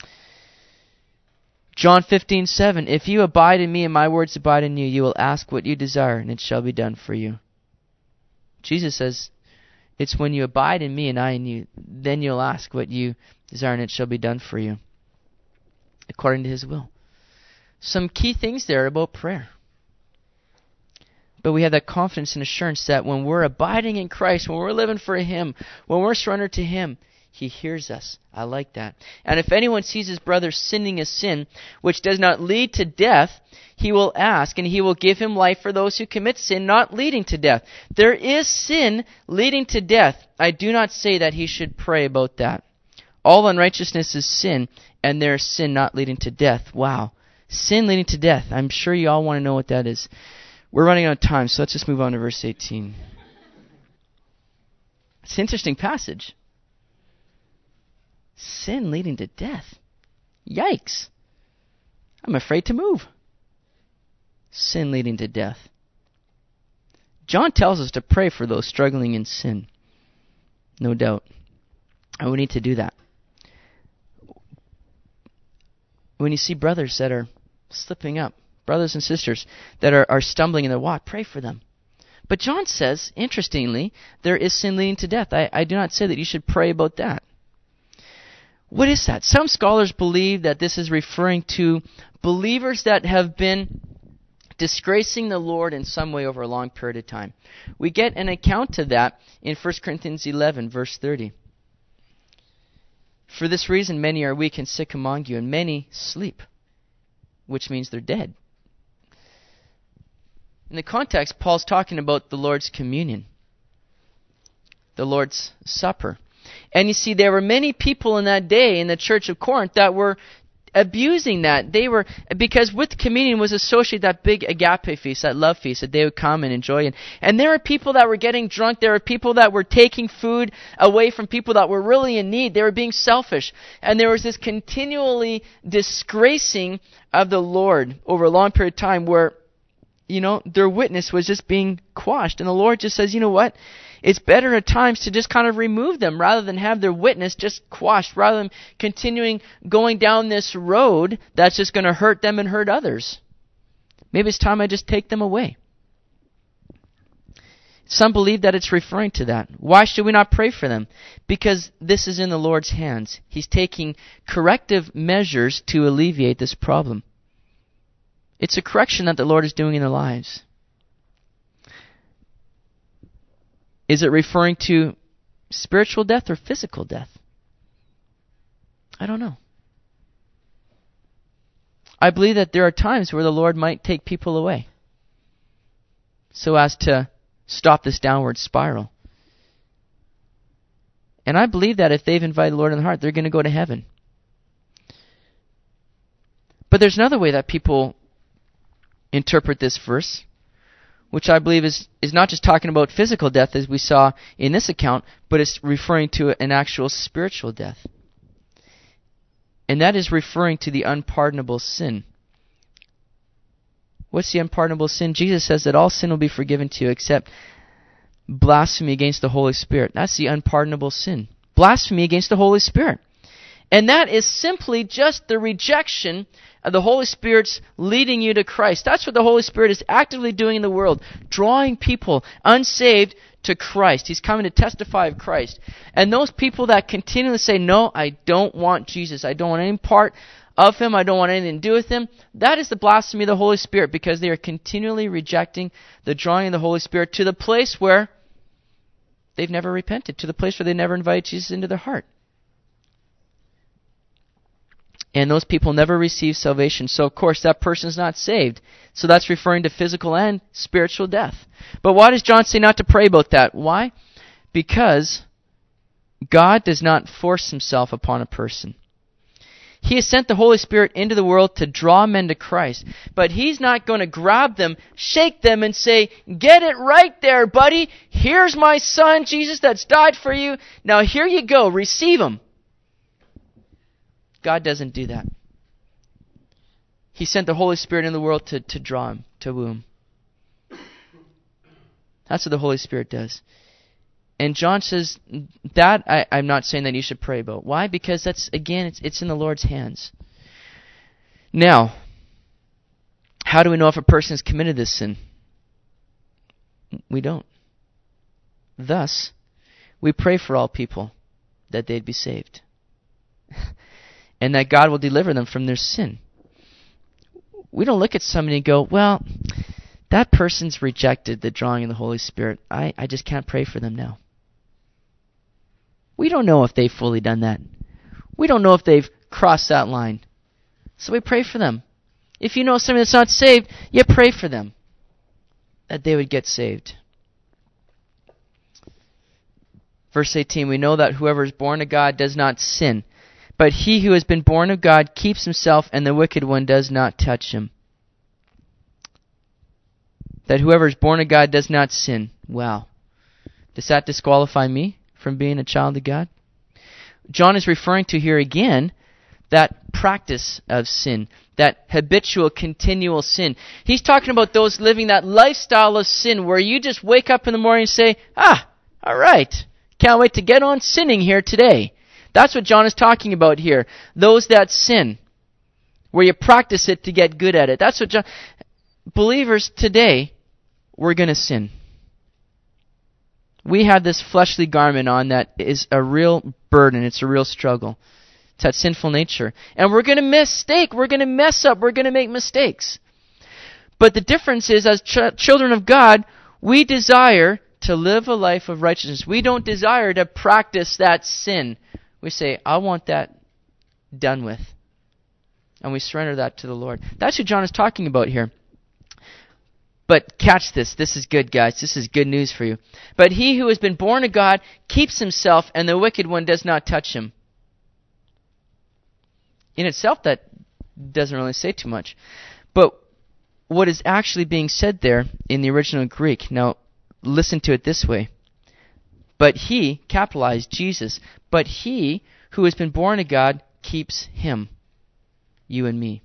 A: John fifteen seven. If you abide in me and my words abide in you, you will ask what you desire, and it shall be done for you. Jesus says, it's when you abide in me and I in you, then you'll ask what you desire, and it shall be done for you, according to His will. Some key things there about prayer. But we have that confidence and assurance that when we're abiding in Christ, when we're living for Him, when we're surrendered to Him, He hears us. I like that. And if anyone sees his brother sinning a sin which does not lead to death, he will ask, and He will give him life for those who commit sin not leading to death. There is sin leading to death. I do not say that he should pray about that. All unrighteousness is sin, and there is sin not leading to death. Wow. Sin leading to death. I'm sure you all want to know what that is. We're running out of time, so let's just move on to verse eighteen. It's an interesting passage. Sin leading to death. Yikes. I'm afraid to move. Sin leading to death. John tells us to pray for those struggling in sin. No doubt. And we need to do that. When you see brothers that are slipping up, brothers and sisters that are, are stumbling in their walk, pray for them. But John says, interestingly, there is sin leading to death. I, I do not say that you should pray about that. What is that? Some scholars believe that this is referring to believers that have been disgracing the Lord in some way over a long period of time. We get an account of that in First Corinthians eleven, verse thirty. For this reason many are weak and sick among you, and many sleep, which means they're dead. In the context, Paul's talking about the Lord's communion, the Lord's Supper. And you see, there were many people in that day in the church of Corinth that were abusing that. They were, because with communion was associated that big agape feast, that love feast that they would come and enjoy. And, and there were people that were getting drunk. There were people that were taking food away from people that were really in need. They were being selfish. And there was this continually disgracing of the Lord over a long period of time where, you know, their witness was just being quashed. And the Lord just says, you know what? It's better at times to just kind of remove them rather than have their witness just quashed, rather than continuing going down this road that's just going to hurt them and hurt others. Maybe it's time I just take them away. Some believe that it's referring to that. Why should we not pray for them? Because this is in the Lord's hands. He's taking corrective measures to alleviate this problem. It's a correction that the Lord is doing in their lives. Is it referring to spiritual death or physical death? I don't know. I believe that there are times where the Lord might take people away so as to stop this downward spiral. And I believe that if they've invited the Lord in their heart, they're going to go to heaven. But there's another way that people interpret this verse, which I believe is, is not just talking about physical death as we saw in this account, but it's referring to an actual spiritual death. And that is referring to the unpardonable sin. What's the unpardonable sin? Jesus says that all sin will be forgiven to you except blasphemy against the Holy Spirit. That's the unpardonable sin. Blasphemy against the Holy Spirit. And that is simply just the rejection of the Holy Spirit's leading you to Christ. That's what the Holy Spirit is actively doing in the world, drawing people unsaved to Christ. He's coming to testify of Christ. And those people that continually say, no, I don't want Jesus. I don't want any part of Him. I don't want anything to do with Him. That is the blasphemy of the Holy Spirit, because they are continually rejecting the drawing of the Holy Spirit to the place where they've never repented, to the place where they never invited Jesus into their heart. And those people never receive salvation. So, of course, that person is not saved. So that's referring to physical and spiritual death. But why does John say not to pray about that? Why? Because God does not force Himself upon a person. He has sent the Holy Spirit into the world to draw men to Christ. But He's not going to grab them, shake them, and say, get it right there, buddy. Here's my Son, Jesus, that's died for you. Now here you go. Receive Him. God doesn't do that. He sent the Holy Spirit in the world to, to draw him, to woo him. That's what the Holy Spirit does. And John says that I, I'm not saying that you should pray about. Why? Because that's, again, it's, it's in the Lord's hands. Now, how do we know if a person has committed this sin? We don't. Thus, we pray for all people that they'd be saved. And that God will deliver them from their sin. We don't look at somebody and go, well, that person's rejected the drawing of the Holy Spirit. I, I just can't pray for them now. We don't know if they've fully done that. We don't know if they've crossed that line. So we pray for them. If you know somebody that's not saved, you pray for them, that they would get saved. Verse eighteen, we know that whoever is born of God does not sin. But he who has been born of God keeps himself, and the wicked one does not touch him. That whoever is born of God does not sin. Wow. Does that disqualify me from being a child of God? John is referring to here again that practice of sin, that habitual, continual sin. He's talking about those living that lifestyle of sin where you just wake up in the morning and say, ah, all right, can't wait to get on sinning here today. That's what John is talking about here. Those that sin, where you practice it to get good at it. That's what John... Believers today, we're going to sin. We have this fleshly garment on that is a real burden. It's a real struggle. It's that sinful nature. And we're going to mistake. We're going to mess up. We're going to make mistakes. But the difference is, as ch- children of God, we desire to live a life of righteousness. We don't desire to practice that sin. We say, I want that done with. And we surrender that to the Lord. That's what John is talking about here. But catch this. This is good, guys. This is good news for you. But he who has been born of God keeps himself, and the wicked one does not touch him. In itself, that doesn't really say too much. But what is actually being said there in the original Greek, now listen to it this way. But he, capitalized Jesus, but he who has been born of God keeps him, you and me.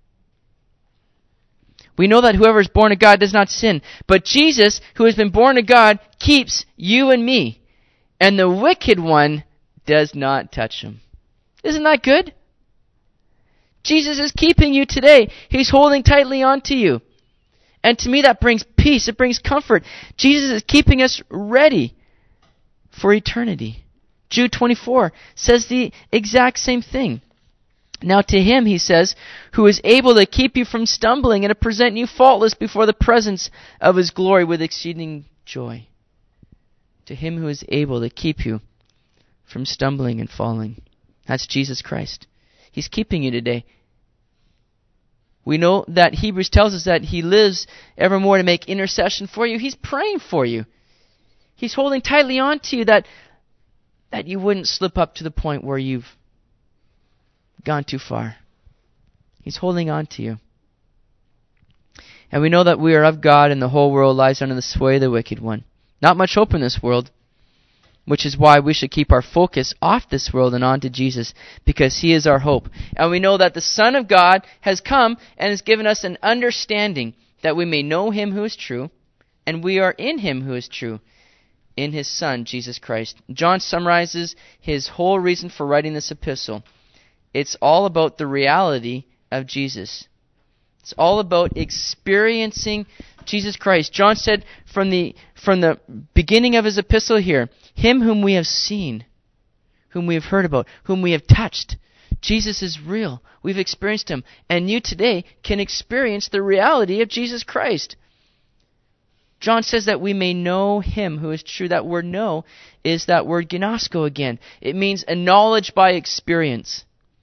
A: We know that whoever is born of God does not sin, but Jesus, who has been born of God, keeps you and me, and the wicked one does not touch him. Isn't that good? Jesus is keeping you today. He's holding tightly onto you. And to me that brings peace, it brings comfort. Jesus is keeping us ready for eternity. Jude twenty-four says the exact same thing. Now to him, he says, who is able to keep you from stumbling and to present you faultless before the presence of his glory with exceeding joy. To him who is able to keep you from stumbling and falling. That's Jesus Christ. He's keeping you today. We know that Hebrews tells us that he lives evermore to make intercession for you. He's praying for you. He's holding tightly on to you that, that you wouldn't slip up to the point where you've gone too far. He's holding on to you. And we know that we are of God and the whole world lies under the sway of the wicked one. Not much hope in this world, which is why we should keep our focus off this world and on to Jesus, because he is our hope. And we know that the Son of God has come and has given us an understanding that we may know him who is true, and we are in him who is true, in his Son, Jesus Christ. John summarizes his whole reason for writing this epistle it's all about the reality of Jesus. It's all about experiencing Jesus Christ. John said from the from the beginning of his epistle here, him whom we have seen, whom we have heard about, whom we have touched. Jesus is real. We've experienced him. And you today can experience the reality of Jesus Christ. John says that we may know him who is true. That word know is that word gnosko again. It means a knowledge by experience.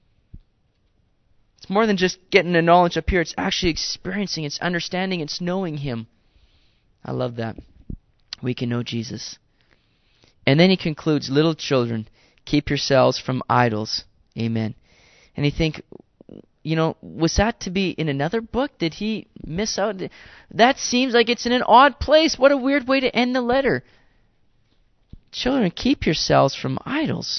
A: It's more than just getting a knowledge up here. It's actually experiencing, it's understanding, it's knowing him. I love that. We can know Jesus. And then he concludes, little children, keep yourselves from idols. Amen. And you think, you know, was that to be in another book? Did he miss out? That seems like it's in an odd place. What a weird way to end the letter. Children, keep yourselves from idols.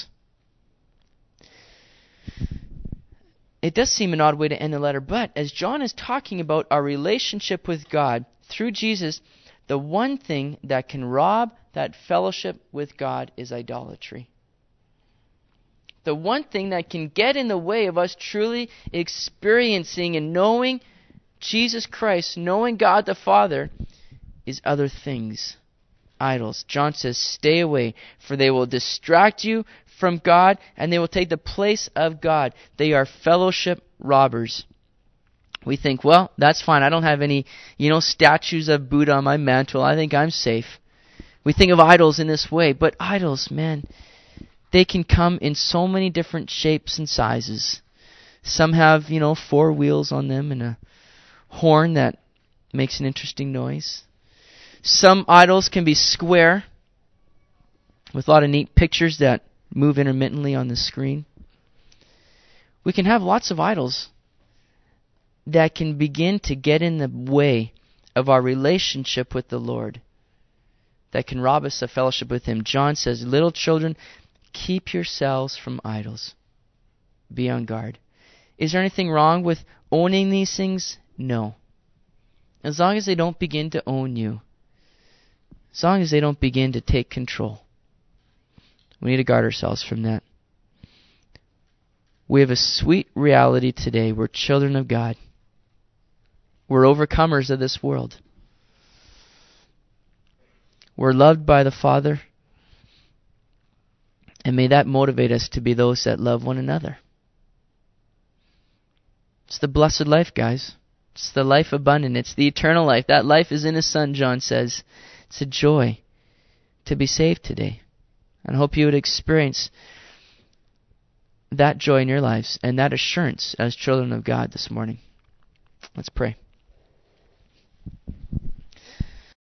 A: It does seem an odd way to end the letter, but as John is talking about our relationship with God through Jesus, the one thing that can rob that fellowship with God is idolatry. The one thing that can get in the way of us truly experiencing and knowing Jesus Christ, knowing God the Father, is other things. Idols. John says, stay away, for they will distract you from God, and they will take the place of God. They are fellowship robbers. We think, well, that's fine. I don't have any, you know, statues of Buddha on my mantle. I think I'm safe. We think of idols in this way, but idols, man, they can come in so many different shapes and sizes. Some have, you know, four wheels on them and a horn that makes an interesting noise. Some idols can be square with a lot of neat pictures that move intermittently on the screen. We can have lots of idols that can begin to get in the way of our relationship with the Lord, that can rob us of fellowship with him. John says, little children, keep yourselves from idols. Be on guard. Is there anything wrong with owning these things? No. As long as they don't begin to own you. As long as they don't begin to take control. We need to guard ourselves from that. We have a sweet reality today. We're children of God. We're overcomers of this world. We're loved by the Father. And may that motivate us to be those that love one another. It's the blessed life, guys. It's the life abundant. It's the eternal life. That life is in His Son, John says. It's a joy to be saved today. And I hope you would experience that joy in your lives and that assurance as children of God this morning. Let's pray.